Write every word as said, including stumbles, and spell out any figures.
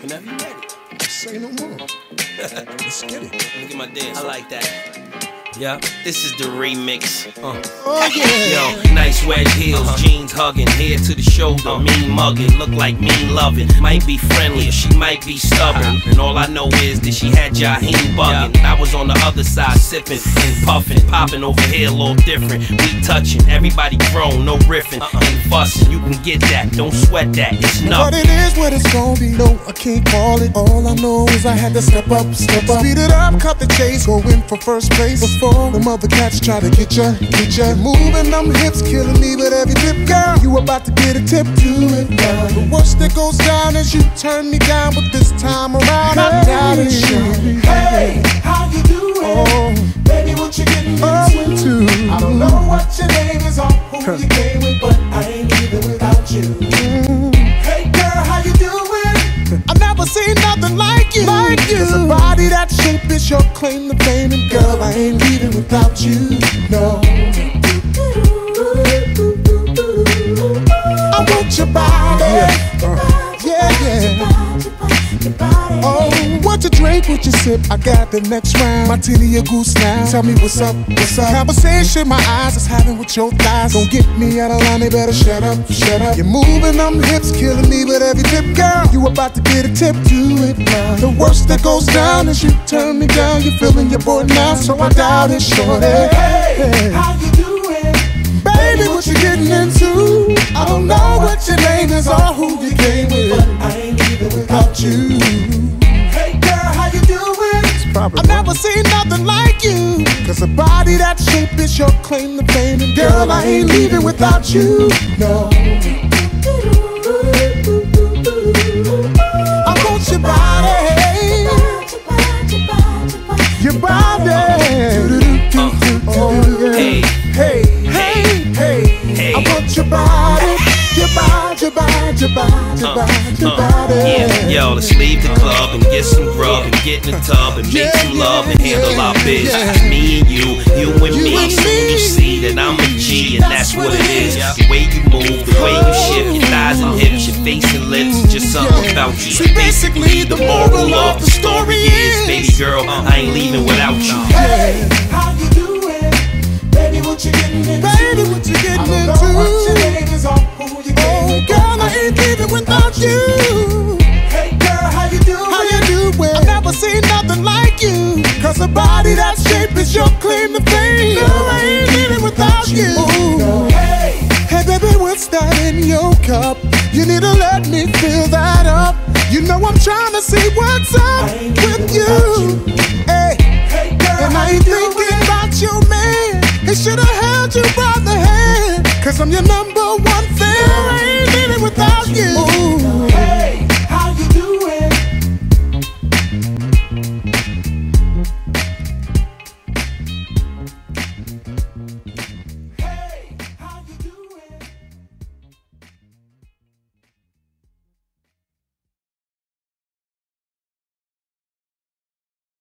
Whenever you ready. Say no more. Let's get it. Let me get my dance. I like that. Yeah, this is the remix. Uh. Oh yeah. Yo, nice wedge heels, uh-huh. Jeans hugging, hair to the shoulder, uh. mean mugging, look like mean loving. Might be friendly, or she might be stubborn. Uh-huh. And all I know is that she had Jaheim bugging. Yeah. I was on the other side sipping and puffing, popping over here a little different. We touching, everybody grown, no riffing, uh-uh. ain't fussing. You can get that, don't sweat that, it's nothing. What it is, what it's gonna be, no, I can't call it. All I know is I had to step up, step up, speed it up, cut the chase, go in for first place. Before them other cats try to get ya, get ya. Moving them hips, killing me with every dip, girl. You about to get a tip, do it now. The worst that goes down is you turn me down, but this time around I doubt it. Hey, how you doing? Oh, baby, what you getting into? I don't know what your name is or who you came with, but I ain't leaving without you. Mm. Hey, girl, how you doing? I've never seen nothing like you. Like you. There's a body that shape is your claim to fame, and girl, I ain't leaving without you. No. I want your body. Yeah, uh, yeah. yeah. Oh, what you drink, what you sip? I got the next round. Martini or goose now. Tell me what's up, what's up? Conversation my eyes is having with your thighs. Don't get me out of line, they better shut up, shut up. You're moving them hips, killing me with every tip, girl. You about to get a tip, do it now. The worst that goes down is you turn me down. You're feeling your boy now, so I doubt it, shorty. Hey, hey, how you doing? Baby, what you getting into? I don't know what your name is or who you came with, but I ain't leaving without you. Hey girl, how you doing? I've never seen nothing like you. Cause a body that shape is your claim to fame, and girl, I ain't leaving without you. No. I want your body. Your body. Oh, yeah. Hey, hey, hey, hey, hey. I want your body. Your body, your body, your body, your body, your body. Yeah, yo, let's leave the club and get some grub and get in the tub and make some love and handle our business. Me and you, you and me. Soon you see that I'm a G, and that's what it is. The way you move, the way you shift your thighs and hips, your face and lips, just something about you. Basically, the moral of the story is, baby girl, I ain't leaving without you. Hey, how you doing? Baby, what you getting into? Baby, what you getting into? I don't know what your name is or who you came with, girl, I ain't leaving without you. Hey girl, how you doing? How you doing? I've never seen nothing like you. Cause a body that shape is your claim to fame. Girl, I ain't leaving without you. Hey, hey baby, what's that in your cup? You need to let me fill that up. You know I'm trying to see what's up with you. you. Hey, hey girl, and I ain't thinking about your man. He should've held you by the hand. Cause I'm your number